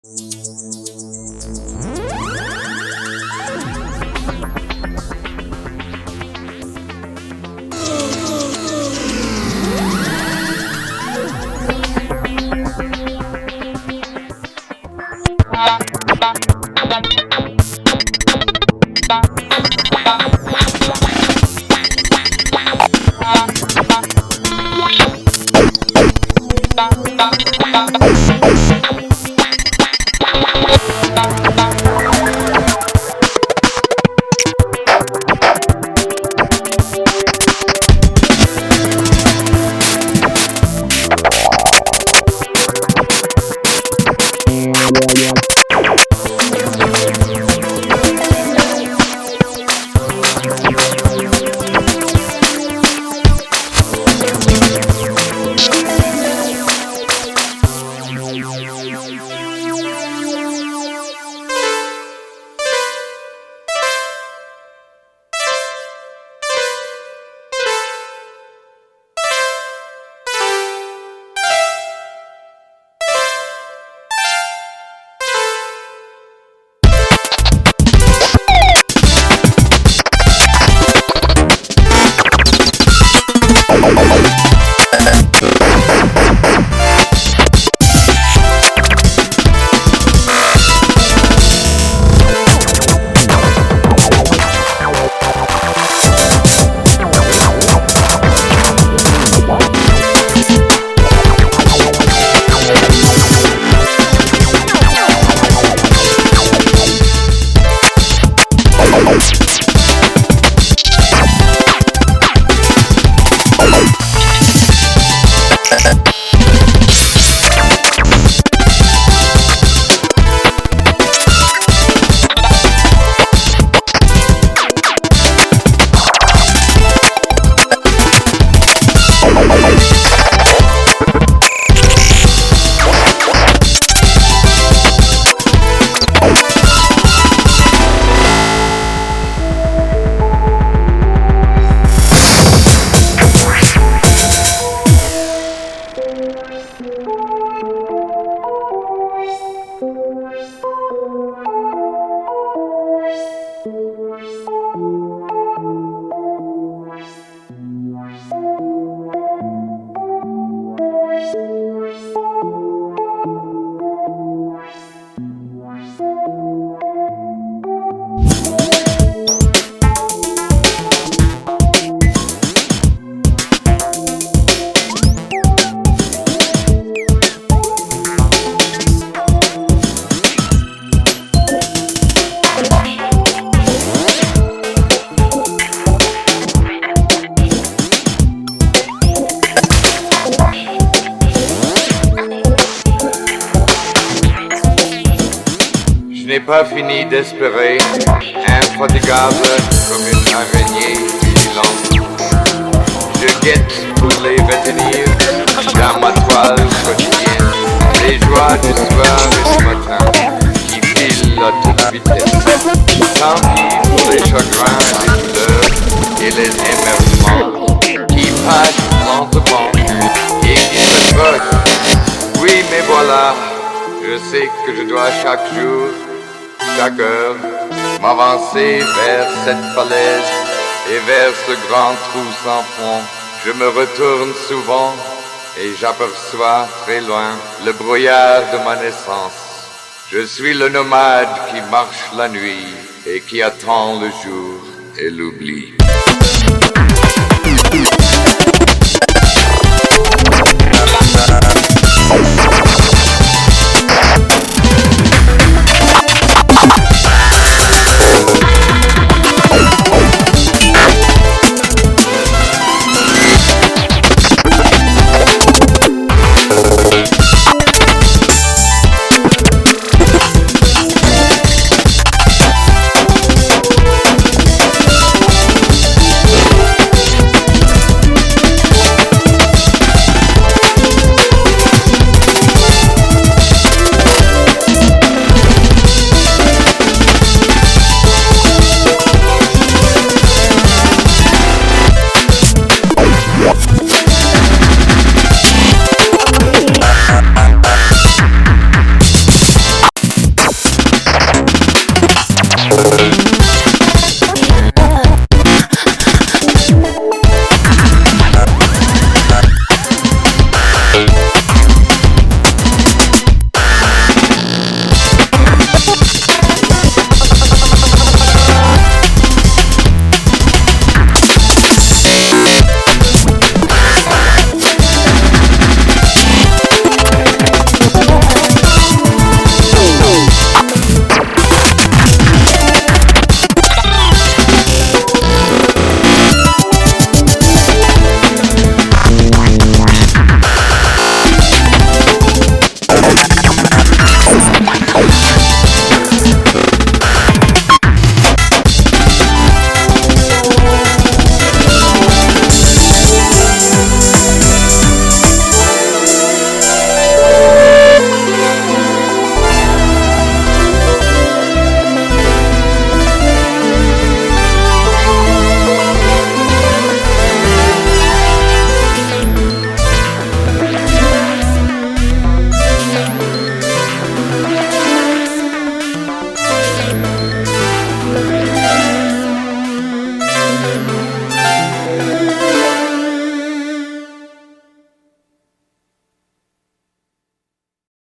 Je n'ai pas fini d'espérer, infatigable comme une araignée vigilante. Je guette pour les retenir dans ma toile quotidienne, les joies du soir et du matin qui filent à toute vitesse. Tant pis pour les chagrins et les douleurs et les émerveillements qui passent lentement et qui se frottent. Oui, mais voilà, je sais que je dois chaque jour, chaque heure, m'avancer vers cette falaise et vers ce grand trou sans fond. Je me retourne souvent et j'aperçois très loin le brouillard de ma naissance. Je suis le nomade qui marche la nuit et qui attend le jour et l'oubli.